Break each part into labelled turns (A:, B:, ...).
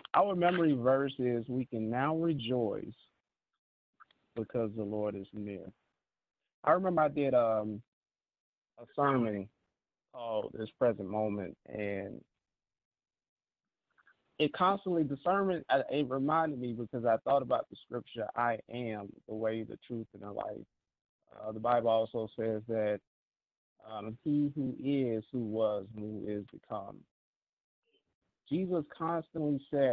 A: Our memory verse is, we can now rejoice because the Lord is near. I remember I did a sermon called This Present Moment, and it constantly, the sermon, it reminded me because I thought about the scripture, I am the way, the truth, and the life. The Bible also says that he who is, who was, and who is to come. Jesus constantly said,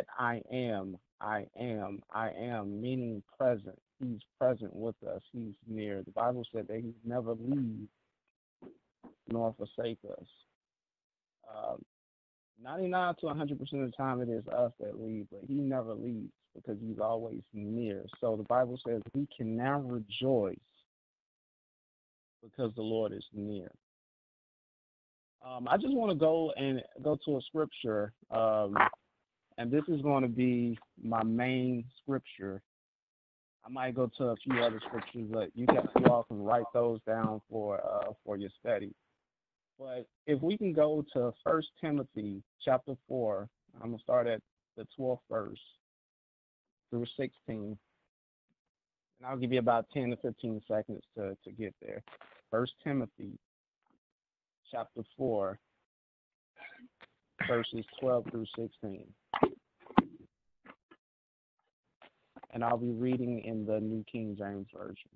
A: I am, meaning present. He's present with us. He's near. The Bible said that he never leaves nor forsake us. Um, 99 to 100% of the time, it is us that leave, but he never leaves because he's always near. So the Bible says we can now rejoice because the Lord is near. I just want to go to a scripture, and this is going to be my main scripture. I might go to a few other scriptures, but you all can write those down for your study. But if we can go to 1 Timothy chapter 4, I'm going to start at the 12th verse through 16, and I'll give you about 10 to 15 seconds to get there. 1 Timothy chapter 4, verses 12 through 16. And I'll be reading in the New King James Version.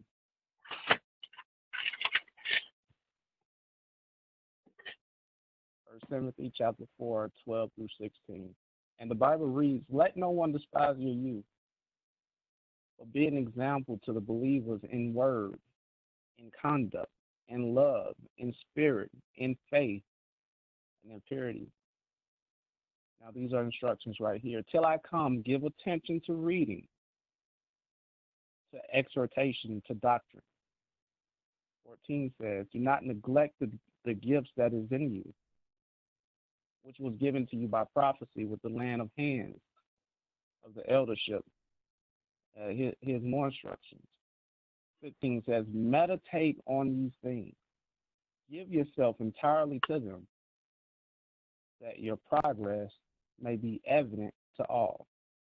A: 1 Timothy chapter 4, 12 through 16. And the Bible reads, let no one despise your youth, but be an example to the believers in word, in conduct, in love, in spirit, in faith, and in purity. Now these are instructions right here. Till I come, give attention to reading, to exhortation, to doctrine. 14 says, do not neglect the gifts that is in you, which was given to you by prophecy with the laying of hands of the eldership. Here's more instructions. 15 says, meditate on these things. Give yourself entirely to them, that your progress may be evident to all.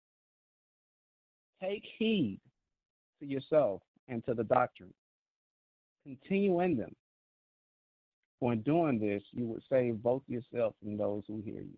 A: Take heed to yourself and to the doctrine. Continue in them. For in doing this, you would save both yourself and those who hear you.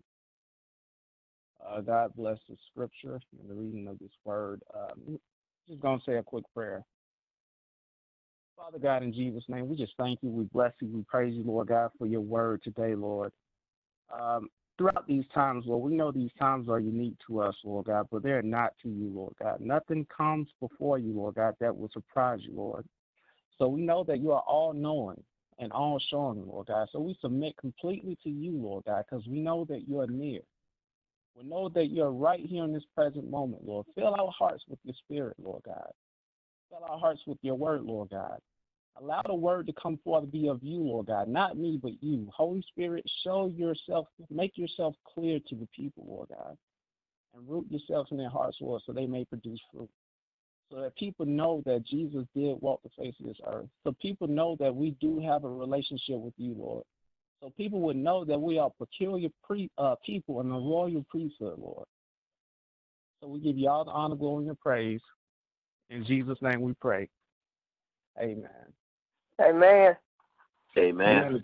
A: God bless the scripture and the reading of this word. Just going to say a quick prayer. Father God, in Jesus' name, we just thank you. We bless you. We praise you, Lord God, for your word today, Lord. Throughout these times, Lord, we know these times are unique to us, Lord God, but they're not to you, Lord God. Nothing comes before you, Lord God, that will surprise you, Lord. So we know that you are all-knowing and all-showing, Lord God. So we submit completely to you, Lord God, because we know that you are near. We know that you're right here in this present moment, Lord. Fill our hearts with your spirit, Lord God. Fill our hearts with your word, Lord God. Allow the word to come forth to be of you, Lord God, not me, but you. Holy Spirit, show yourself, make yourself clear to the people, Lord God, and root yourself in their hearts, Lord, so they may produce fruit. So that people know that Jesus did walk the face of this earth. So people know that we do have a relationship with you, Lord. So people would know that we are peculiar people in the royal priesthood, Lord. So we give you all the honor, glory, and praise. In Jesus' name we pray. Amen.
B: Amen.
C: Amen.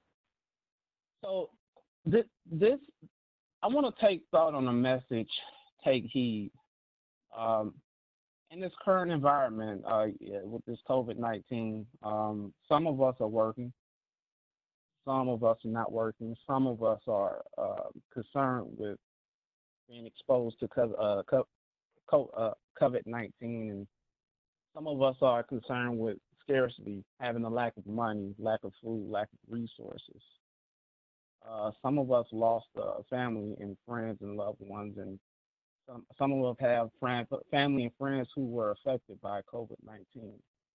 A: So this I want to take thought on the message, take heed. In this current environment, with this COVID-19, some of us are working. Some of us are not working. Some of us are concerned with being exposed to COVID-19, and some of us are concerned with scarcity, having a lack of money, lack of food, lack of resources. Some of us lost family and friends and loved ones, and some of us have family and friends who were affected by COVID-19.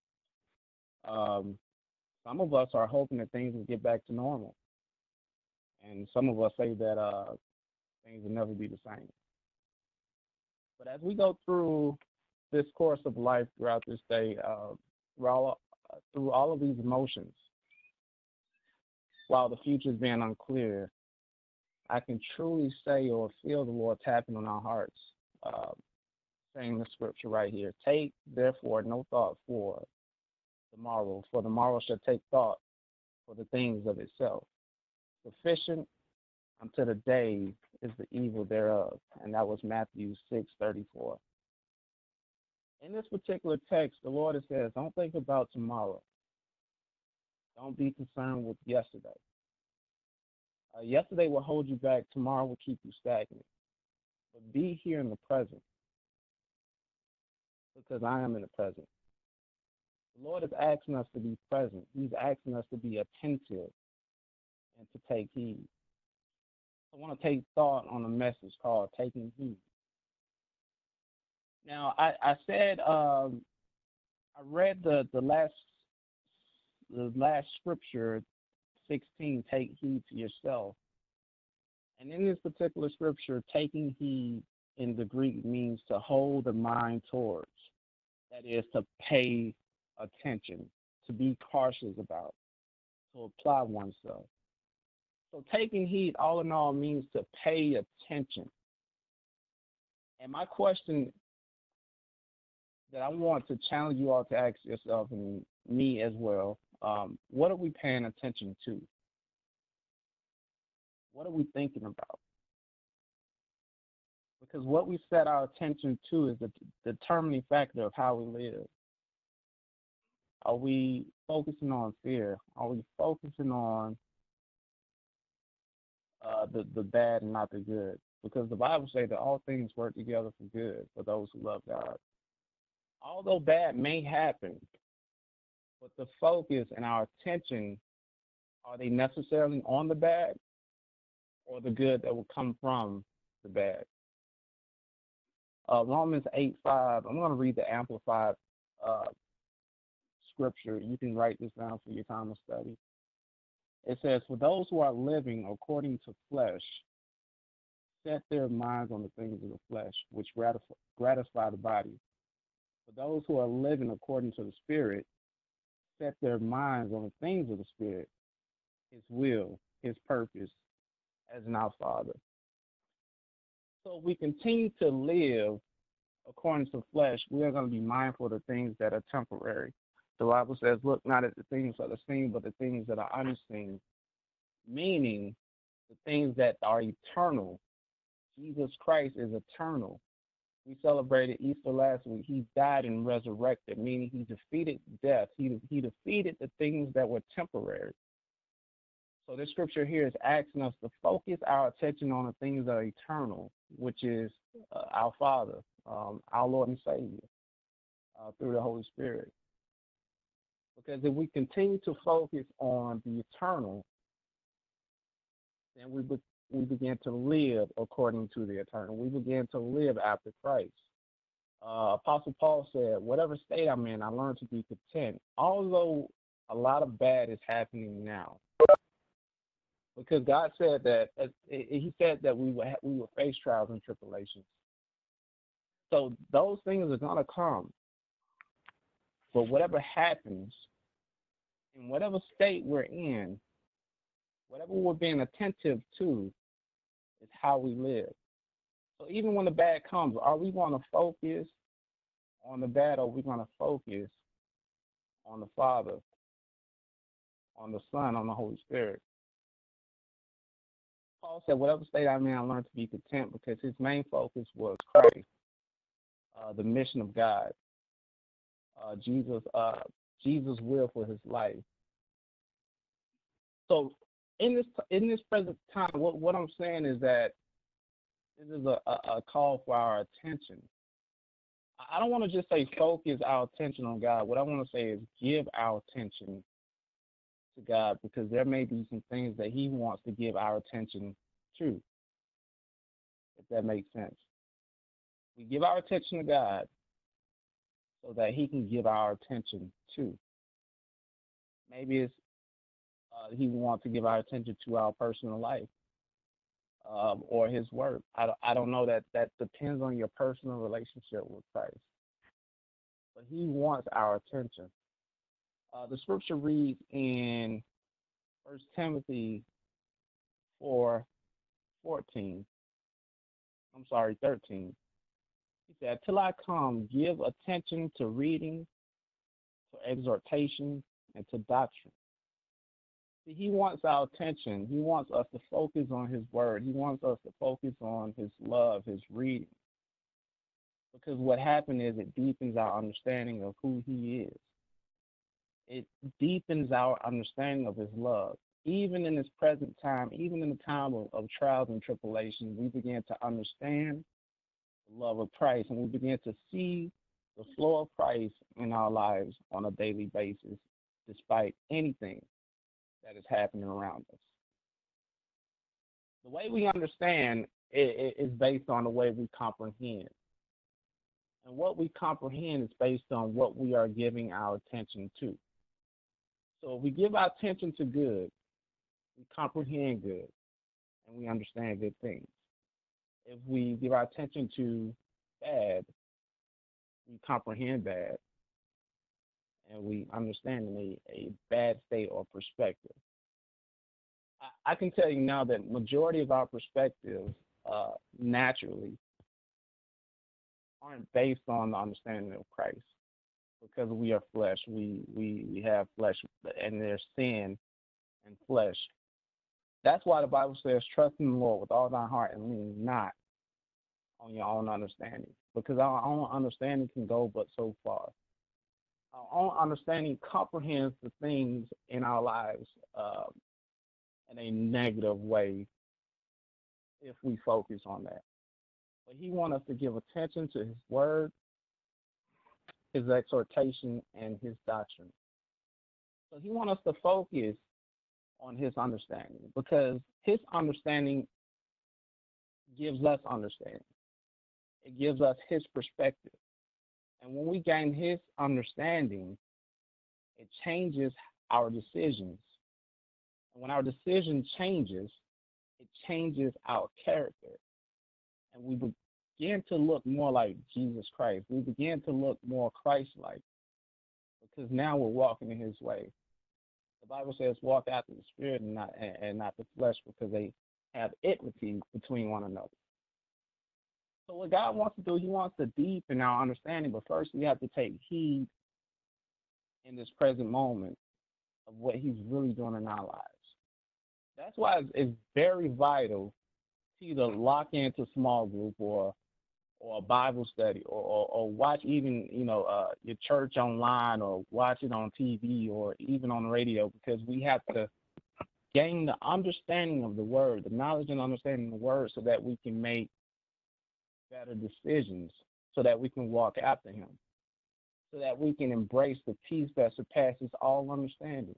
A: Some of us are hoping that things will get back to normal, and some of us say that things will never be the same. But as we go through this course of life throughout this day, through all of these emotions, while the future is being unclear, I can truly say or feel the Lord tapping on our hearts, saying the scripture right here. Take, therefore, no thought for the morrow shall take thought for the things of itself. Sufficient unto the day is the evil thereof. And that was Matthew 6:34. In this particular text, the Lord says, don't think about tomorrow. Don't be concerned with yesterday. Yesterday will hold you back. Tomorrow will keep you stagnant. But be here in the present, because I am in the present. The Lord is asking us to be present. He's asking us to be attentive and to take heed. I want to take thought on a message called Taking Heed. Now, I said I read the last scripture, 16, take heed to yourself. And in this particular scripture, taking heed in the Greek means to hold the mind towards. That is, to pay attention, to be cautious about, to apply oneself. So taking heed, all in all, means to pay attention. And my question that I want to challenge you all to ask yourself, and me as well, what are we paying attention to? What are we thinking about? Because what we set our attention to is the determining factor of how we live. Are we focusing on fear? Are we focusing on the bad and not the good? Because the Bible says that all things work together for good for those who love God. Although bad may happen, but the focus and our attention, are they necessarily on the bad or the good that will come from the bad? Romans 8:5, I'm going to read the Amplified scripture. You can write this down for your time of study. It says, for those who are living according to flesh, set their minds on the things of the flesh, which gratify the body. For those who are living according to the Spirit, set their minds on the things of the Spirit, His will, His purpose, as in our Father. So if we continue to live according to flesh, we are going to be mindful of the things that are temporary. The Bible says, look not at the things that are seen, but the things that are unseen, meaning the things that are eternal. Jesus Christ is eternal. We celebrated Easter last week. He died and resurrected, meaning he defeated death. He defeated the things that were temporary. So this scripture here is asking us to focus our attention on the things that are eternal, which is our Father, our Lord and Savior, through the Holy Spirit. Because if we continue to focus on the eternal, then we begin to live according to the eternal. We begin to live after Christ. Apostle Paul said, whatever state I'm in, I learn to be content, although a lot of bad is happening now. Because God said that, He said that we will face trials and tribulations. So those things are going to come. But whatever happens, in whatever state we're in, whatever we're being attentive to, is how we live. So even when the bad comes, are we going to focus on the bad, or are we going to focus on the Father, on the Son, on the Holy Spirit? Paul said, whatever state I'm in, I learned to be content, because his main focus was Christ, the mission of God, Jesus' will for his life. So in this present time, what I'm saying is that this is a call for our attention. I don't want to just say focus our attention on God. What I want to say is give our attention to God, because there may be some things that He wants to give our attention to, if that makes sense. We give our attention to God so that He can give our attention to. Maybe it's He wants to give our attention to our personal life or His work. I don't know. That depends on your personal relationship with Christ. But He wants our attention. The scripture reads in 1 Timothy 4:4, 13. He said, "Till I come, give attention to reading, to exhortation, and to doctrine." See, he wants our attention. He wants us to focus on his word. He wants us to focus on his love, his reading. Because what happened is it deepens our understanding of who he is. It deepens our understanding of his love. Even in this present time, even in the time of trials and tribulations, we begin to understand the love of Christ, and we begin to see the flow of Christ in our lives on a daily basis, despite anything that is happening around us. The way we understand is based on the way we comprehend. And what we comprehend is based on what we are giving our attention to. So if we give our attention to good, we comprehend good, and we understand good things. If we give our attention to bad, we comprehend bad, and we understand in a bad state or perspective. I can tell you now that majority of our perspectives naturally aren't based on the understanding of Christ, because we are flesh. We have flesh, and there's sin and flesh. That's why the Bible says, "Trust in the Lord with all thy heart and lean not on your own understanding," because our own understanding can go but so far. Our own understanding comprehends the things in our lives in a negative way if we focus on that. But he wants us to give attention to his word, his exhortation, and his doctrine. So he wants us to focus on his understanding, because his understanding gives us understanding. It gives us his perspective. And when we gain his understanding, it changes our decisions. And when our decision changes, it changes our character. And we begin to look more like Jesus Christ. We begin to look more Christ-like, because now we're walking in his way. The Bible says, "Walk after the Spirit and not the flesh," because they have enmity between one another. So what God wants to do, he wants to deepen our understanding, but first we have to take heed in this present moment of what he's really doing in our lives. That's why it's very vital to either lock into small group or a Bible study, or watch even your church online, or watch it on TV or even on the radio, because we have to gain the understanding of the word, the knowledge and understanding of the word, so that we can make better decisions, so that we can walk after him, so that we can embrace the peace that surpasses all understanding.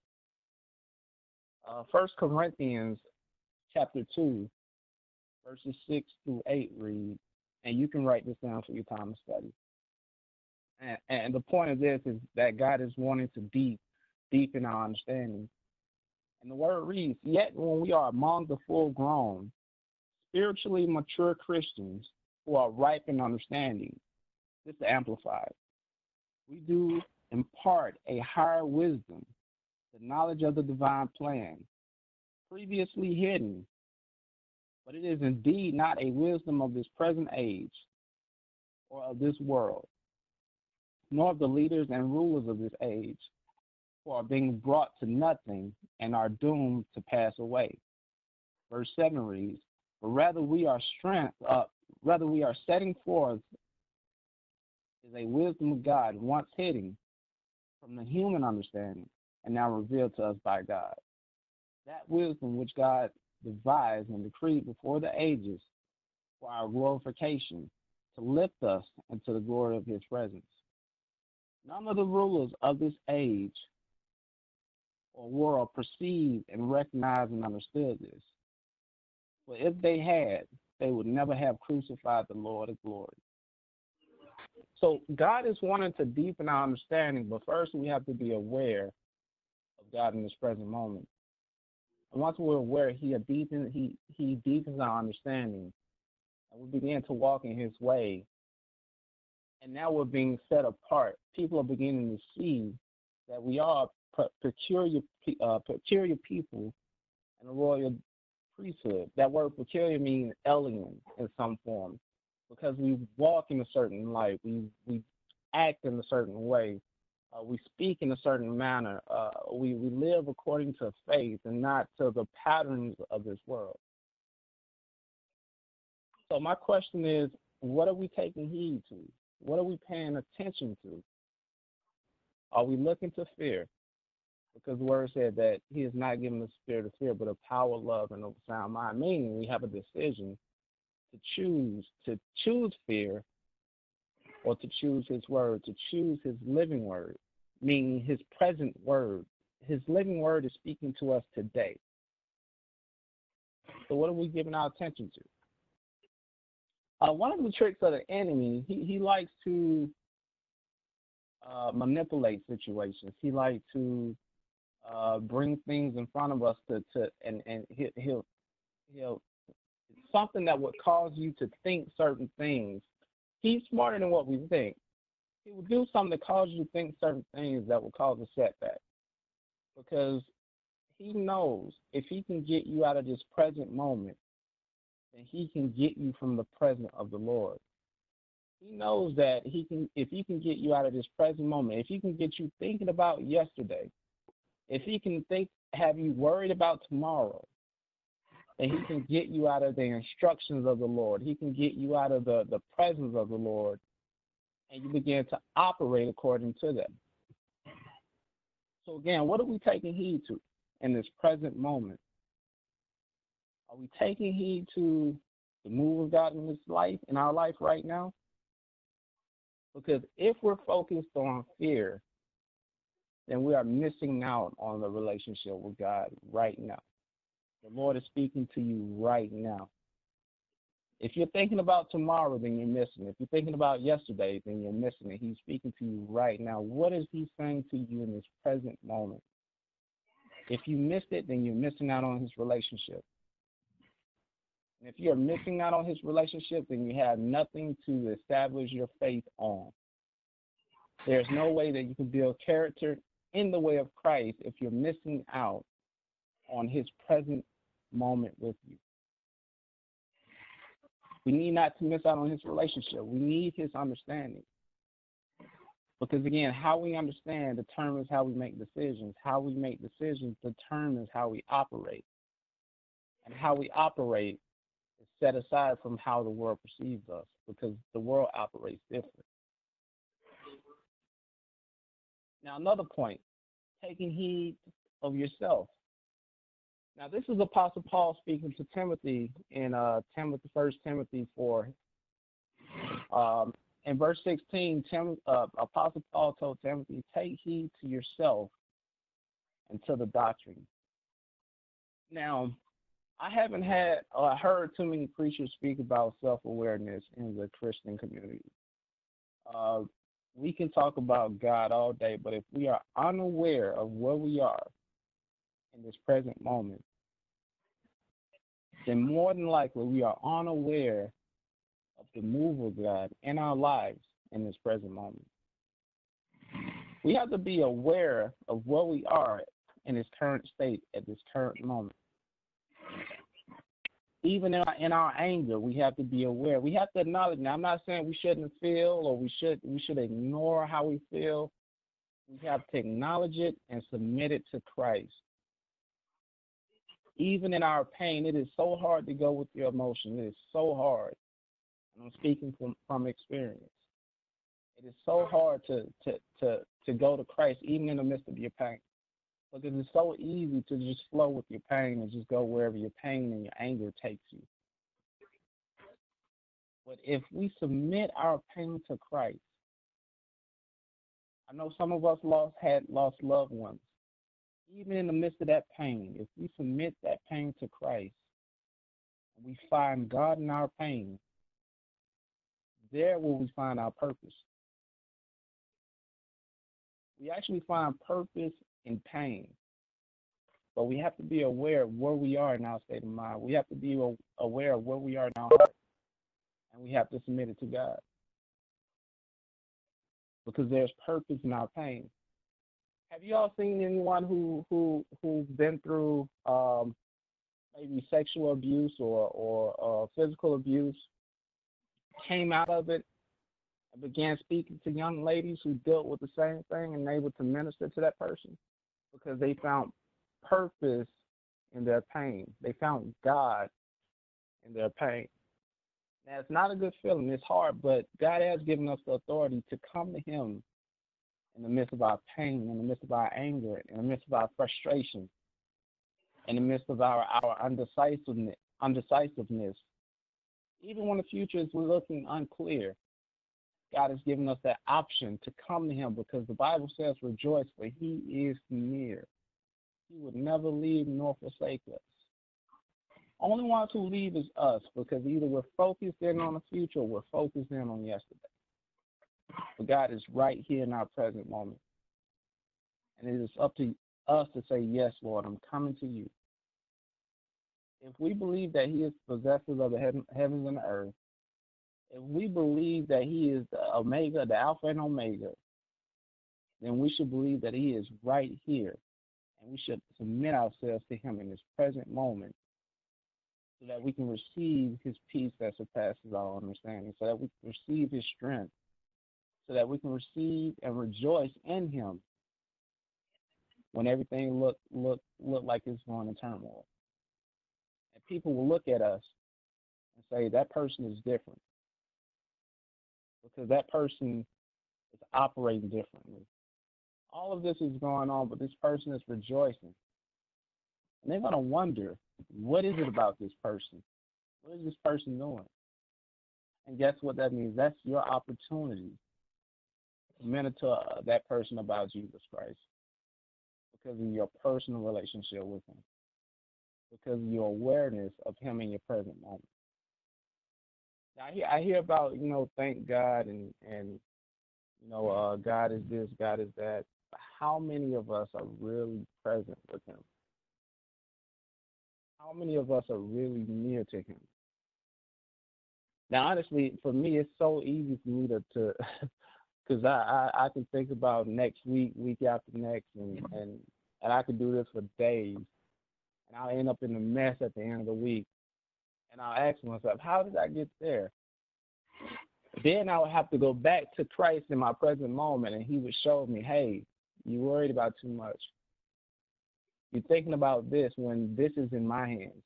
A: 1 Corinthians chapter 2, verses 6 through 8 read, and you can write this down for your time of study. And the point of this is that God is wanting to deepen our understanding. And the word reads, "Yet when we are among the full-grown, spiritually mature Christians who are ripe in understanding," this is amplified, "we do impart a higher wisdom, the knowledge of the divine plan, previously hidden. But it is indeed not a wisdom of this present age or of this world, nor of the leaders and rulers of this age, who are being brought to nothing and are doomed to pass away." Verse 7 reads, "But rather we are setting forth is a wisdom of God, once hidden from the human understanding and now revealed to us by God. That wisdom which God devised and decreed before the ages for our glorification, to lift us into the glory of his presence. None of the rulers of this age or world perceived and recognized and understood this. For if they had, they would never have crucified the Lord of glory." So God is wanting to deepen our understanding, but first we have to be aware of God in this present moment. And once we're aware, he deepens our understanding, and we begin to walk in his way. And now we're being set apart. People are beginning to see that we are peculiar people and a royal priesthood. That word peculiar means alien in some form because we walk in a certain light. We act in a certain way. We speak in a certain manner. We live according to faith and not to the patterns of this world. So my question is, what are we taking heed to? What are we paying attention to? Are we looking to fear? Because the word said that he has not given us a spirit of fear, but of power, love, and of a sound mind. Meaning we have a decision to choose fear or to choose his word, to choose his living word, meaning his present word. His living word is speaking to us today. So what are we giving our attention to? One of the tricks of the enemy, he likes to manipulate situations. He likes to bring things in front of us and he'll something that would cause you to think certain things. He's smarter than what we think. He will do something to cause you to think certain things that will cause a setback, because he knows if he can get you out of this present moment, then he can get you from the presence of the Lord. He knows that if he can get you out of this present moment, if he can get you thinking about yesterday, if he can have you worried about tomorrow, then he can get you out of the instructions of the Lord. He can get you out of the presence of the Lord, and you begin to operate according to them. So again, what are we taking heed to in this present moment? Are we taking heed to the move of God in our life right now? Because if we're focused on fear, then we are missing out on the relationship with God right now. The Lord is speaking to you right now. If you're thinking about tomorrow, then you're missing it. If you're thinking about yesterday, then you're missing it. He's speaking to you right now. What is he saying to you in this present moment? If you missed it, then you're missing out on his relationship. And if you're missing out on his relationship, then you have nothing to establish your faith on. There's no way that you can build character in the way of Christ if you're missing out on his present moment with you. We need not to miss out on his relationship. We need his understanding. Because, again, how we understand determines how we make decisions. How we make decisions determines how we operate. And how we operate is set aside from how the world perceives us, because the world operates different. Now, another point, taking heed of yourself. Now, this is Apostle Paul speaking to Timothy in 1 Timothy 4. In verse 16, Apostle Paul told Timothy, take heed to yourself and to the doctrine. Now, I haven't heard too many preachers speak about self-awareness in the Christian community. We can talk about God all day, but if we are unaware of where we are in this present moment, then more than likely we are unaware of the move of God in our lives in this present moment. We have to be aware of where we are in this current state at this current moment. Even in our anger, we have to be aware. We have to acknowledge. Now, I'm not saying we shouldn't feel or we should ignore how we feel. We have to acknowledge it and submit it to Christ. Even in our pain, it is so hard to go with your emotion. It is so hard. And I'm speaking from experience. It is so hard to go to Christ even in the midst of your pain. Because it's so easy to just flow with your pain and just go wherever your pain and your anger takes you. But if we submit our pain to Christ, I know some of us had lost loved ones. Even in the midst of that pain, if we submit that pain to Christ, and we find God in our pain, there will we find our purpose. We actually find purpose in pain. But we have to be aware of where we are in our state of mind. We have to be aware of where we are in our heart. And we have to submit it to God. Because there's purpose in our pain. Have you all seen anyone who's been through maybe sexual abuse or physical abuse, came out of it and began speaking to young ladies who dealt with the same thing and able to minister to that person because they found purpose in their pain. They found God in their pain. Now, it's not a good feeling. It's hard, but God has given us the authority to come to Him in the midst of our pain, in the midst of our anger, in the midst of our frustration, in the midst of our undecisiveness. Even when the future is looking unclear, God has given us that option to come to Him because the Bible says, rejoice, for He is near. He would never leave nor forsake us. Only ones who leave is us because either we're focused in on the future or we're focused in on yesterday. But God is right here in our present moment. And it is up to us to say, yes, Lord, I'm coming to you. If we believe that He is possessor of the heavens and the earth, if we believe that He is the Omega, the Alpha and Omega, then we should believe that He is right here. And we should submit ourselves to Him in this present moment so that we can receive His peace that surpasses all understanding, so that we can receive His strength, so that we can receive and rejoice in Him when everything look like it's going in turmoil. And people will look at us and say, that person is different because that person is operating differently. All of this is going on, but this person is rejoicing. And they're going to wonder, what is it about this person? What is this person doing? And guess what that means? That's your opportunity to minister to that person about Jesus Christ because of your personal relationship with Him, because of your awareness of Him in your present moment. Now, I hear about, thank God and God is this, God is that. How many of us are really present with Him? How many of us are really near to Him? Now, honestly, for me, it's so easy for me to because I can think about next week, week after next, and I could do this for days, and I'll end up in a mess at the end of the week, and I'll ask myself, how did I get there? Then I would have to go back to Christ in my present moment, and He would show me, hey, you're worried about too much. You're thinking about this when this is in my hands.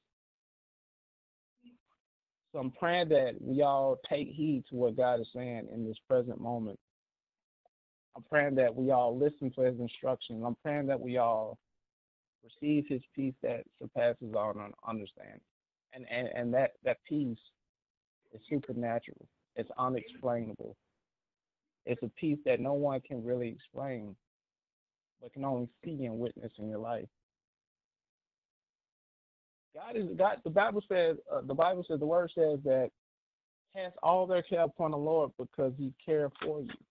A: So I'm praying that we all take heed to what God is saying in this present moment. I'm praying that we all listen to His instructions. I'm praying that we all receive His peace that surpasses all understanding. And that peace is supernatural. It's unexplainable. It's a peace that no one can really explain, but can only see and witness in your life. God is God. The Bible says. The Word says that cast all their care upon the Lord because He cares for you.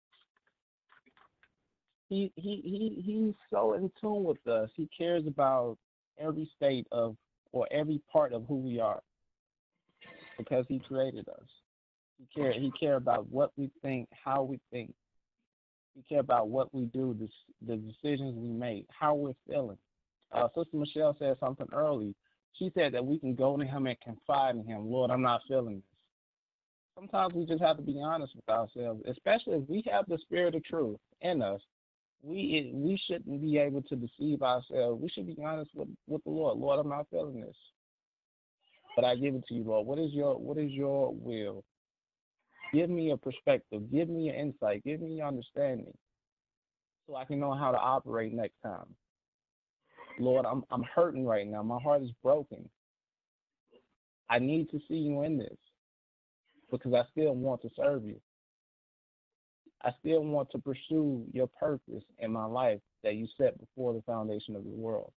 A: He's so in tune with us. He cares about every state of or every part of who we are because He created us. He cares about what we think, how we think. He cares about what we do, the decisions we make, how we're feeling. Sister Michelle said something early. She said that we can go to Him and confide in Him. Lord, I'm not feeling this. Sometimes we just have to be honest with ourselves, especially if we have the Spirit of truth in us. We shouldn't be able to deceive ourselves. We should be honest with the Lord. Lord, I'm not feeling this, but I give it to you, Lord. What is your will? Give me a perspective. Give me an insight. Give me understanding so I can know how to operate next time. Lord, I'm hurting right now. My heart is broken. I need to see you in this because I still want to serve you. I still want to pursue your purpose in my life that you set before the foundation of the world.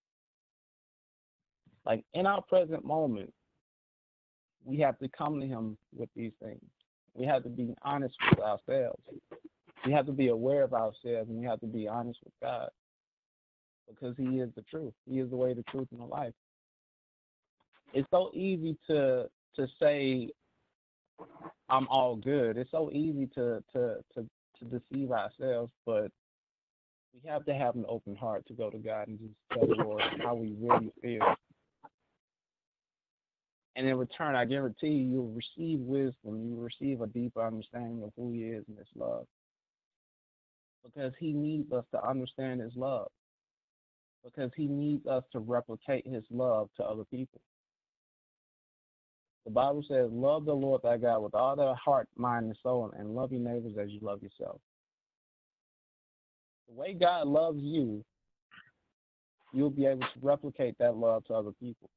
A: Like in our present moment, we have to come to Him with these things. We have to be honest with ourselves. We have to be aware of ourselves, and we have to be honest with God because He is the truth. He is the way, the truth, and the life. It's so easy to say I'm all good. It's so easy to deceive ourselves, but we have to have an open heart to go to God and just tell the Lord how we really feel. And in return, I guarantee you, you'll receive wisdom. You will receive a deeper understanding of who he is and his love. Because he needs us to understand his love. Because he needs us to replicate his love to other people. The Bible says, love the Lord thy God with all thy heart, mind, and soul, and love your neighbors as you love yourself. The way God loves you, you'll be able to replicate that love to other people.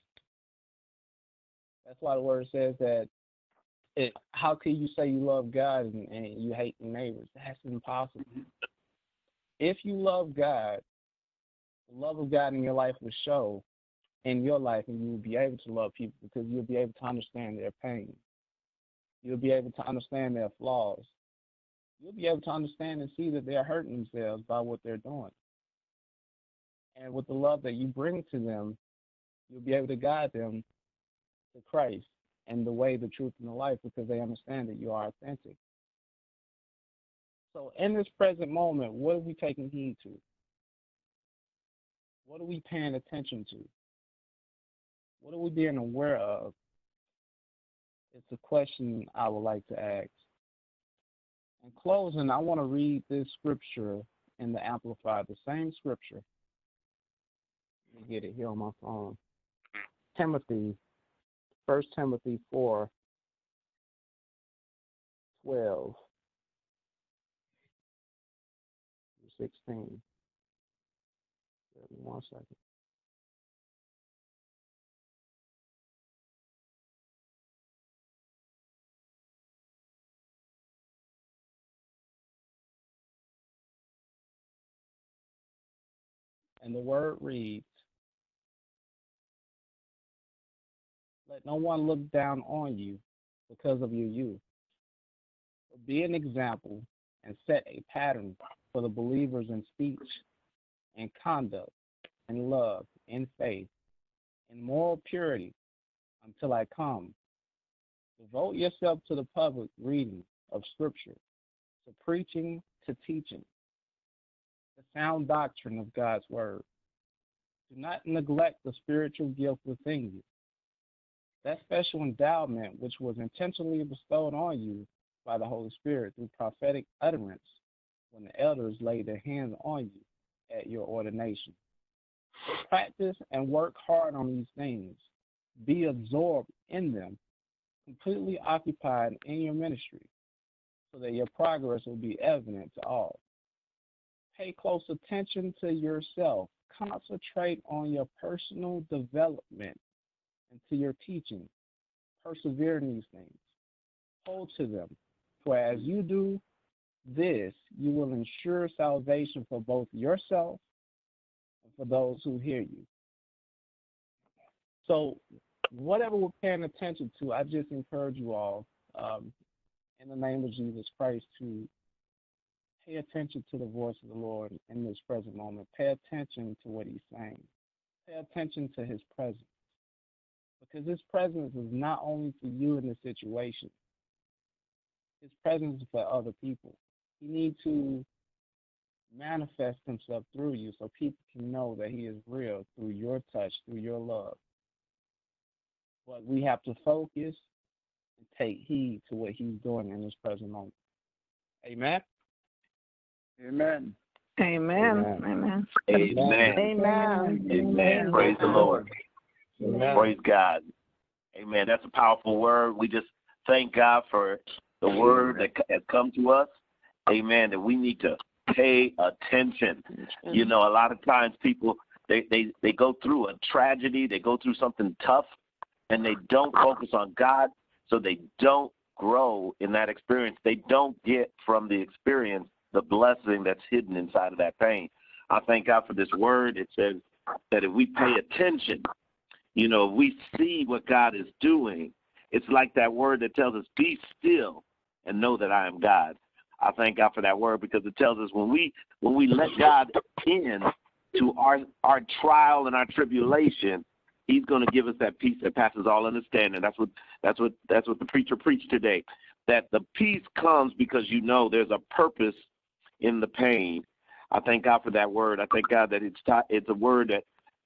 A: That's why the word says that how can you say you love God and you hate your neighbors? That's impossible. If you love God, the love of God in your life will show in your life, and you will be able to love people because you'll be able to understand their pain. You'll be able to understand their flaws. You'll be able to understand and see that they're hurting themselves by what they're doing. And with the love that you bring to them, you'll be able to guide them to Christ and the way, the truth, and the life, because they understand that you are authentic. So in this present moment, what are we taking heed to? What are we paying attention to? What are we being aware of? It's a question I would like to ask. In closing, I want to read this scripture in the Amplified, the same scripture. Let me get it here on my phone. Timothy, 1 Timothy 4:12 through 16. Give me 1 second. And the word reads, let no one look down on you because of your youth. But be an example and set a pattern for the believers in speech and conduct, in love, in faith, in moral purity until I come. Devote yourself to the public reading of Scripture, to preaching, to teaching, the sound doctrine of God's Word. Do not neglect the spiritual gift within you, that special endowment which was intentionally bestowed on you by the Holy Spirit through prophetic utterance when the elders laid their hands on you at your ordination. Practice and work hard on these things. Be absorbed in them, completely occupied in your ministry, so that your progress will be evident to all. Pay close attention to yourself. Concentrate on your personal development and to your teaching. Persevere in these things. Hold to them. For as you do this, you will ensure salvation for both yourself and for those who hear you. So whatever we're paying attention to, I just encourage you all, in the name of Jesus Christ, to pay attention to the voice of the Lord in this present moment. Pay attention to what he's saying. Pay attention to his presence. Because his presence is not only for you in this situation. His presence is for other people. He needs to manifest himself through you so people can know that he is real through your touch, through your love. But we have to focus and take heed to what he's doing in this present moment. Amen?
B: Amen.
D: Amen.
C: Amen.
D: Amen.
C: Amen. Praise the Lord.
A: Amen.
C: Praise God. Amen. That's a powerful word. We just thank God for the word that has come to us. Amen. That we need to pay attention. You know, a lot of times people, they go through a tragedy, they go through something tough, and they don't focus on God, so they don't grow in that experience. They don't get from the experience the blessing that's hidden inside of that pain. I thank God for this word. It says that if we pay attention, you know, if we see what God is doing, it's like that word that tells us, be still and know that I am God. I thank God for that word because it tells us when we let God in to our trial and our tribulation, he's going to give us that peace that passes all understanding. That's what the preacher preached today. That the peace comes because you know there's a purpose in the pain. I thank God for that word. I thank God that it's a word that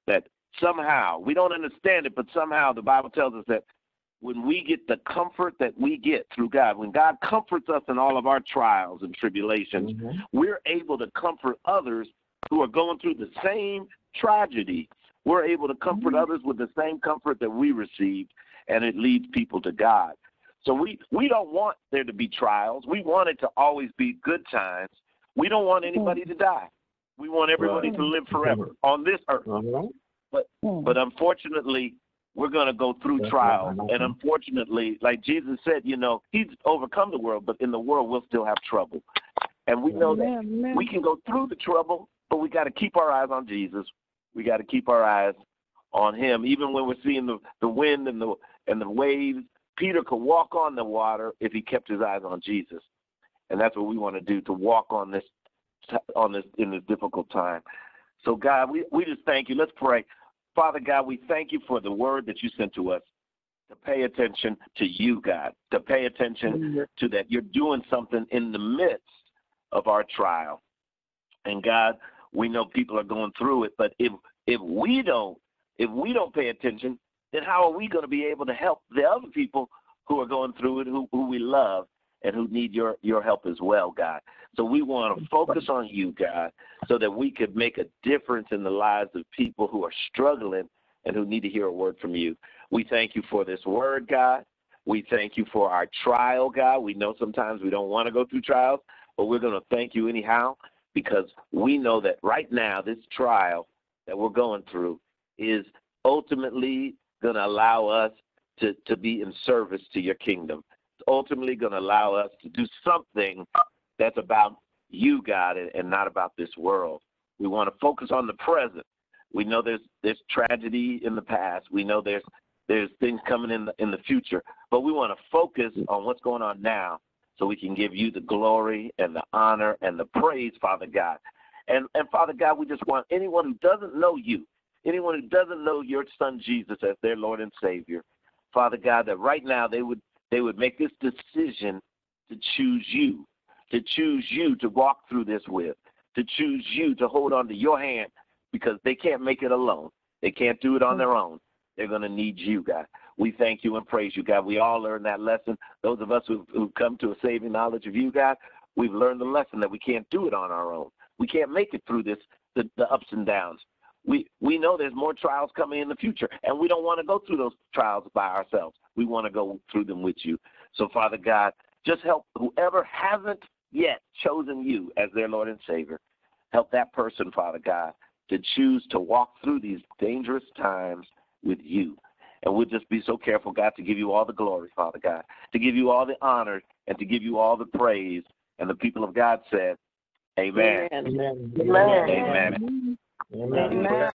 C: somehow, we don't understand it, but somehow the Bible tells us that when we get the comfort that we get through God, when God comforts us in all of our trials and tribulations, we're able to comfort others who are going through the same tragedy. We're able to comfort others with the same comfort that we received, and it leads people to God. So we don't want there to be trials. We want it to always be good times. We don't want anybody to die. We want everybody to live forever on this earth. But unfortunately, we're going to go through trials. And unfortunately, like Jesus said, you know, he's overcome the world, but in the world we'll still have trouble. And we know that we can go through the trouble, but we got to keep our eyes on Jesus. We got to keep our eyes on him. Even when we're seeing the wind and the waves, Peter could walk on the water if he kept his eyes on Jesus. And that's what we want to do, to walk on this in this difficult time. So God, we just thank you. Let's pray. Father God, we thank you for the word that you sent to us, to pay attention to you, God, to pay attention to that you're doing something in the midst of our trial. And God, we know people are going through it, but if we don't pay attention, then how are we going to be able to help the other people who are going through it, who we love and who need your help as well, God? So we want to focus on you, God, so that we could make a difference in the lives of people who are struggling and who need to hear a word from you. We thank you for this word, God. We thank you for our trial, God. We know sometimes we don't want to go through trials, but we're going to thank you anyhow, because we know that right now this trial that we're going through is ultimately going to allow us to be in service to your kingdom. It's ultimately going to allow us to do something that's about you, God, and not about this world. We want to focus on the present. We know there's tragedy in the past. We know there's things coming in the future, but we want to focus on what's going on now so we can give you the glory and the honor and the praise, Father God. And Father God, we just want anyone who doesn't know you, anyone who doesn't know your son Jesus as their Lord and Savior, Father God, that right now they would make this decision to choose you, to walk through this with, to choose you, to hold on to your hand, because they can't make it alone. They can't do it on their own. They're going to need you, God. We thank you and praise you, God. We all learned that lesson. Those of us who've come to a saving knowledge of you, God, we've learned the lesson that we can't do it on our own. We can't make it through this, the ups and downs. We know there's more trials coming in the future, and we don't want to go through those trials by ourselves. We want to go through them with you. So, Father God, just help whoever hasn't yet chosen you as their Lord and Savior. Help that person, Father God, to choose to walk through these dangerous times with you. And we'll just be so careful, God, to give you all the glory, Father God, to give you all the honor, and to give you all the praise. And the people of God said, amen.
D: Amen.
C: Amen.
D: Amen. Amen.